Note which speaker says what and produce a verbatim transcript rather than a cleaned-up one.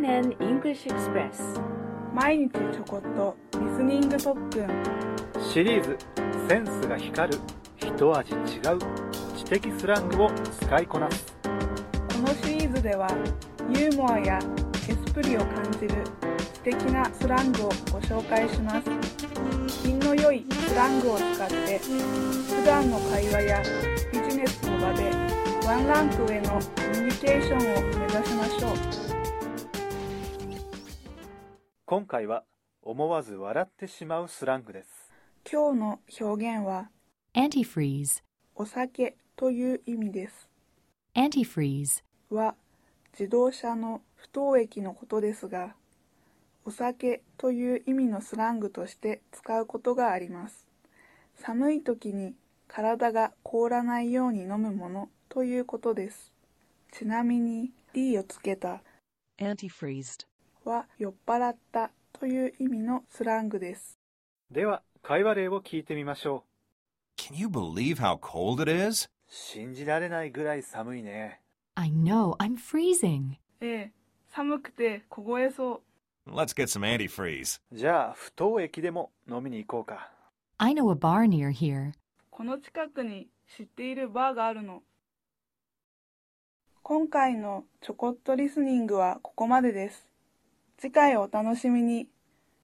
Speaker 1: エヌエヌ English Express
Speaker 2: 毎日ちょこっとリスニング特訓
Speaker 3: シリーズセンスが光る一味違う知的スラングを使いこなす。
Speaker 2: このシリーズではユーモアやエスプリを感じる知的なスラングをご紹介します。品の良いスラングを使って普段の会話やビジネスの場でワンランク上のコミュニケーションを目指しましょう。
Speaker 3: 今回は思わず笑ってしまうスラングです。
Speaker 2: 今日の表現は
Speaker 4: Antifreeze
Speaker 2: お酒という意味です。
Speaker 4: Antifreeze
Speaker 2: は自動車の不凍液のことですが、お酒という意味のスラングとして使うことがあります。寒い時に体が凍らないように飲むものということです。ちなみに D をつけた
Speaker 5: Antifreezed
Speaker 2: は酔っ払ったという意味のスラングです。
Speaker 3: では会話例を聞いてみましょう。
Speaker 6: Can you believe how cold it is?
Speaker 3: 信じられないぐらい寒いね。
Speaker 4: I know, I'm freezing.
Speaker 2: ええ、寒くて凍えそう。
Speaker 6: Let's get some antifreeze.
Speaker 3: じゃあ不凍液でも飲みに行こうか。
Speaker 4: I know a bar near here.
Speaker 2: この近くに知っているバーがあるの。今回のちょこっとリスニングはここまでです。次回をお楽しみに。